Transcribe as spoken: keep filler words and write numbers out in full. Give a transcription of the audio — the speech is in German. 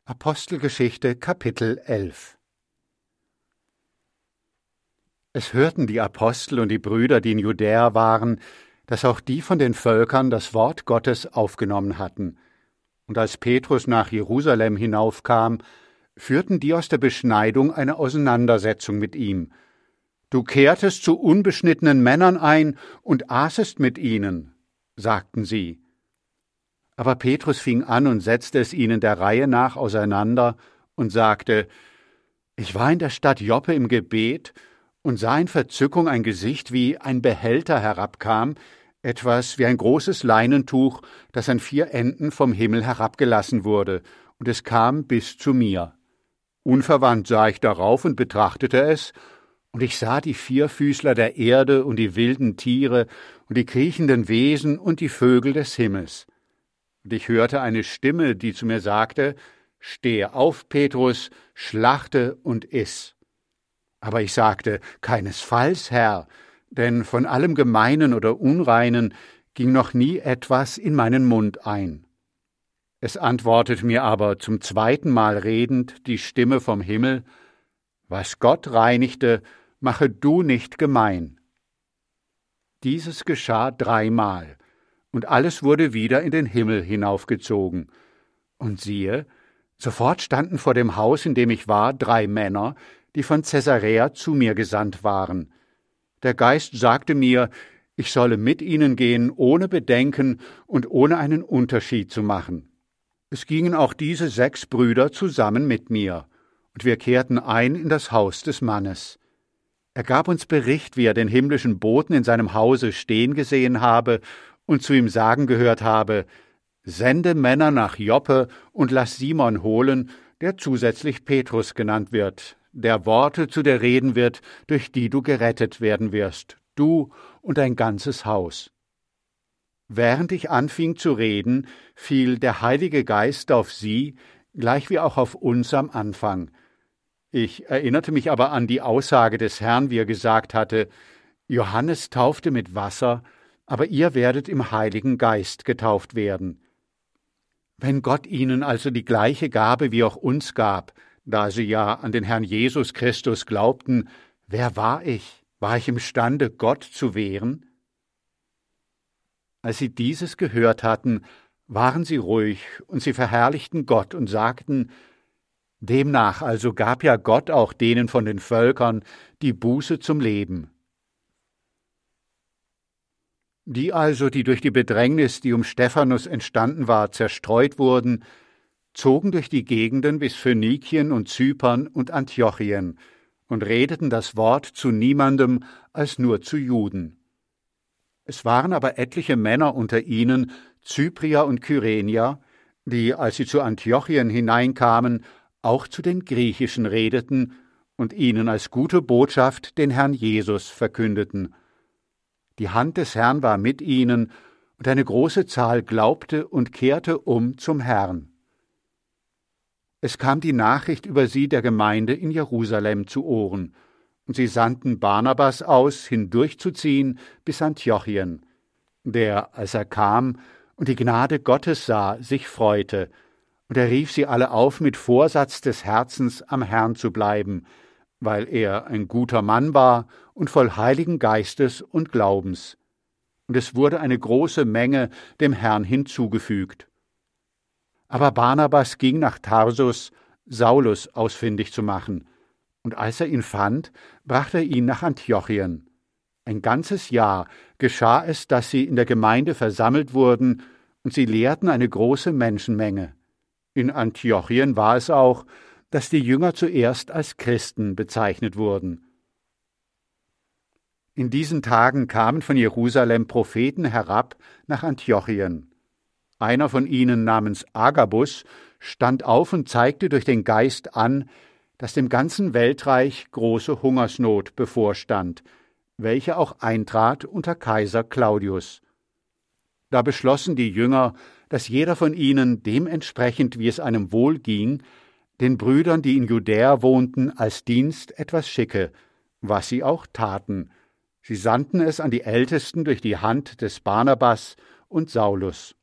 Apostelgeschichte Kapitel elf. Es hörten die Apostel und die Brüder, die in Judäa waren, dass auch die von den Völkern das Wort Gottes aufgenommen hatten. Und als Petrus nach Jerusalem hinaufkam, führten die aus der Beschneidung eine Auseinandersetzung mit ihm. »Du kehrtest zu unbeschnittenen Männern ein und aßest mit ihnen«, sagten sie. Aber Petrus fing an und setzte es ihnen der Reihe nach auseinander und sagte, »Ich war in der Stadt Joppe im Gebet und sah in Verzückung ein Gesicht, wie ein Behälter herabkam, etwas wie ein großes Leinentuch, das an vier Enden vom Himmel herabgelassen wurde, und es kam bis zu mir. Unverwandt sah ich darauf und betrachtete es, und ich sah die Vierfüßler der Erde und die wilden Tiere und die kriechenden Wesen und die Vögel des Himmels. Und ich hörte eine Stimme, die zu mir sagte, »Stehe auf, Petrus, schlachte und iss.« Aber ich sagte, »Keinesfalls, Herr, denn von allem Gemeinen oder Unreinen ging noch nie etwas in meinen Mund ein.« Es antwortet mir aber zum zweiten Mal redend die Stimme vom Himmel, »Was Gott reinigte, mache du nicht gemein.« Dieses geschah dreimal, und alles wurde wieder in den Himmel hinaufgezogen. Und siehe, sofort standen vor dem Haus, in dem ich war, drei Männer, die von Caesarea zu mir gesandt waren. Der Geist sagte mir, ich solle mit ihnen gehen, ohne Bedenken und ohne einen Unterschied zu machen. Es gingen auch diese sechs Brüder zusammen mit mir, und wir kehrten ein in das Haus des Mannes. Er gab uns Bericht, wie er den himmlischen Boten in seinem Hause stehen gesehen habe und zu ihm sagen gehört habe, »Sende Männer nach Joppe und lass Simon holen, der zusätzlich Petrus genannt wird, der Worte zu dir reden wird, durch die du gerettet werden wirst, du und dein ganzes Haus.« Während ich anfing zu reden, fiel der Heilige Geist auf sie, gleich wie auch auf uns am Anfang. Ich erinnerte mich aber an die Aussage des Herrn, wie er gesagt hatte, »Johannes taufte mit Wasser, aber ihr werdet im Heiligen Geist getauft werden.« Wenn Gott ihnen also die gleiche Gabe wie auch uns gab, da sie ja an den Herrn Jesus Christus glaubten, wer war ich? War ich imstande, Gott zu wehren? Als sie dieses gehört hatten, waren sie ruhig, und sie verherrlichten Gott und sagten, demnach also gab ja Gott auch denen von den Völkern die Buße zum Leben. Die also, die durch die Bedrängnis, die um Stephanus entstanden war, zerstreut wurden, zogen durch die Gegenden bis Phönikien und Zypern und Antiochien und redeten das Wort zu niemandem als nur zu Juden. Es waren aber etliche Männer unter ihnen, Zyprier und Kyrenier, die, als sie zu Antiochien hineinkamen, auch zu den Griechischen redeten und ihnen als gute Botschaft den Herrn Jesus verkündeten. Die Hand des Herrn war mit ihnen, und eine große Zahl glaubte und kehrte um zum Herrn. Es kam die Nachricht über sie der Gemeinde in Jerusalem zu Ohren, und sie sandten Barnabas aus, hindurchzuziehen bis Antiochien, der, als er kam und die Gnade Gottes sah, sich freute, und er rief sie alle auf, mit Vorsatz des Herzens am Herrn zu bleiben, weil er ein guter Mann war und voll Heiligen Geistes und Glaubens. Und es wurde eine große Menge dem Herrn hinzugefügt. Aber Barnabas ging nach Tarsus, Saulus ausfindig zu machen, und als er ihn fand, brachte er ihn nach Antiochien. Ein ganzes Jahr geschah es, dass sie in der Gemeinde versammelt wurden, und sie lehrten eine große Menschenmenge. In Antiochien war es auch, dass die Jünger zuerst als Christen bezeichnet wurden. In diesen Tagen kamen von Jerusalem Propheten herab nach Antiochien. Einer von ihnen namens Agabus stand auf und zeigte durch den Geist an, dass dem ganzen Weltreich große Hungersnot bevorstand, welche auch eintrat unter Kaiser Claudius. Da beschlossen die Jünger, dass jeder von ihnen dementsprechend, wie es einem wohl ging, den Brüdern, die in Judäa wohnten, als Dienst etwas schicke, was sie auch taten. Sie sandten es an die Ältesten durch die Hand des Barnabas und Saulus.